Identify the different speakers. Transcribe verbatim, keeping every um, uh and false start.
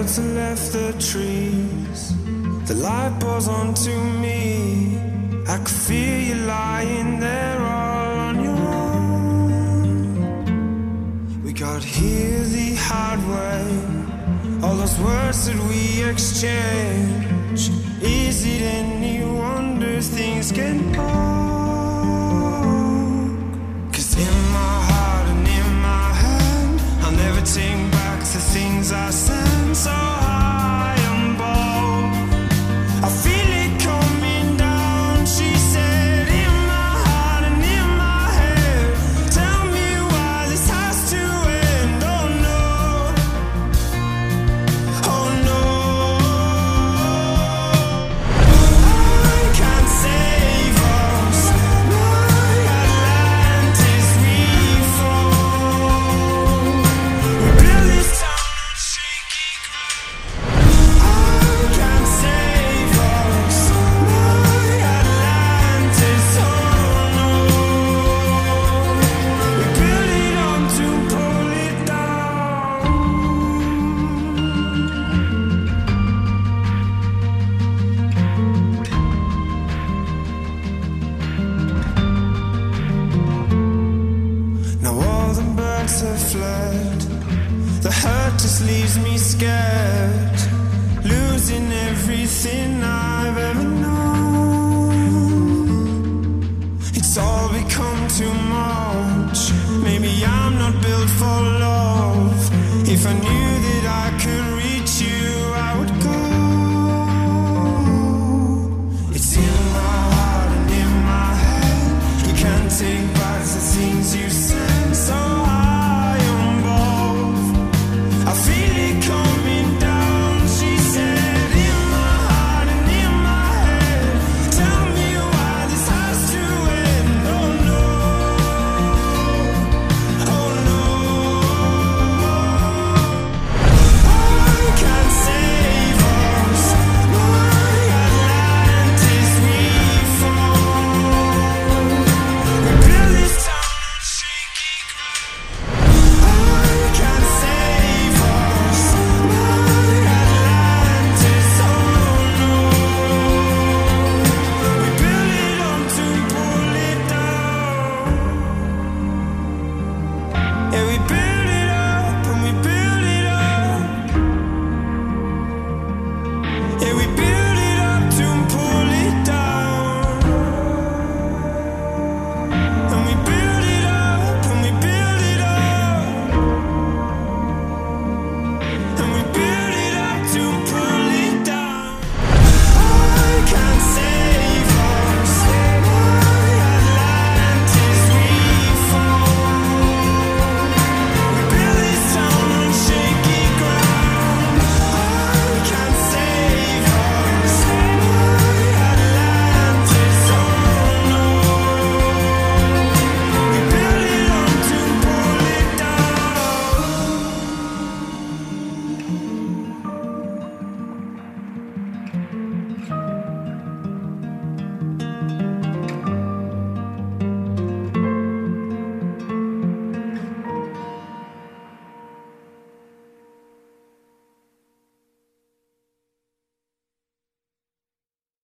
Speaker 1: clouds have left the trees. The light pours onto me. I could feel you lying there all on your own. We got here the hard way. All those words that we exchange. Is it any wonder things get wrong? 'Cause in my heart and in my hand, I'll never take back the things I stand so high and bold. I feel it coming down, she said, in my heart and in my head. Tell me why this has to end. Oh no, oh no. I can't save us, my Atlantis we fall. We build this town on shaky ground. I can't save us, my Atlantis, oh no. We build it up to pull it down. Now all the birds have fled. The hurt just leaves me scared, losing everything I've ever known. It's all become too